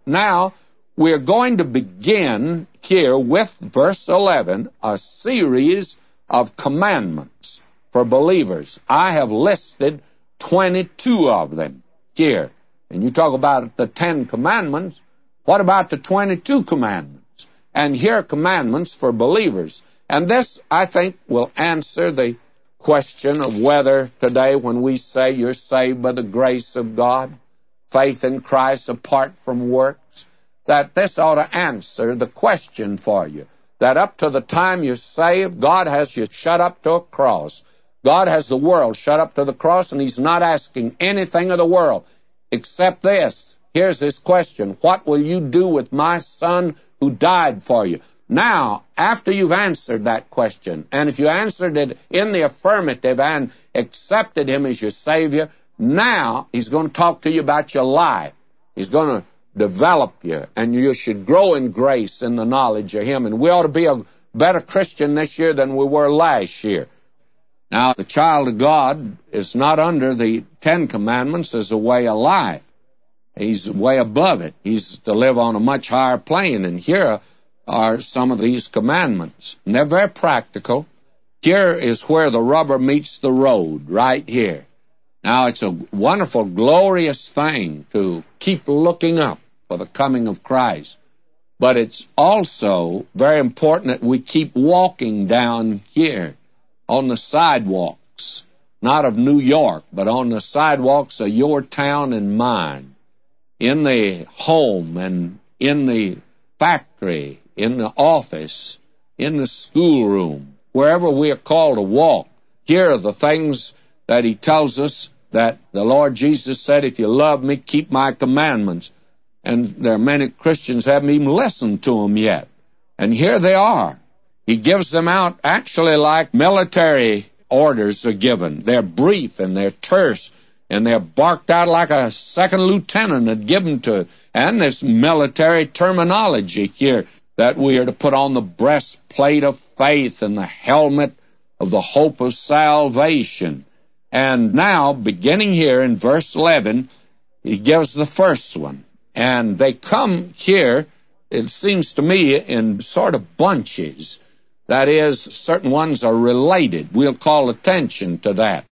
Now, we're going to begin here with verse 11, a series of commandments for believers. I have listed 22 of them here. And you talk about the 10 commandments. What about the 22 commandments? And here are commandments for believers. And this, I think, will answer the question of whether today when we say you're saved by the grace of God, faith in Christ apart from works, that this ought to answer the question for you. That up to the time you're saved, God has you shut up to a cross. God has the world shut up to the cross, and He's not asking anything of the world except this. Here's His question: what will you do with my Son who died for you? Now, after you've answered that question, and if you answered it in the affirmative and accepted Him as your Savior, now He's going to talk to you about your life. He's going to develop you, and you should grow in grace in the knowledge of Him. And we ought to be a better Christian this year than we were last year. Now, the child of God is not under the 10 Commandments as a way of life. He's way above it. He's to live on a much higher plane, and here are some of these commandments. And they're very practical. Here is where the rubber meets the road, right here. Now, it's a wonderful, glorious thing to keep looking up for the coming of Christ. But it's also very important that we keep walking down here on the sidewalks, not of New York, but on the sidewalks of your town and mine, in the home and in the factory, in the office, in the schoolroom, wherever we are called to walk. Here are the things that He tells us that the Lord Jesus said, if you love me, keep my commandments. And there are many Christians haven't even listened to Him yet. And here they are. He gives them out actually like military orders are given. They're brief and they're terse, and they're barked out like a second lieutenant had given to. And this military terminology here, that we are to put on the breastplate of faith and the helmet of the hope of salvation. And now, beginning here in verse 11, He gives the first one. And they come here, it seems to me, in sort of bunches. That is, certain ones are related. We'll call attention to that.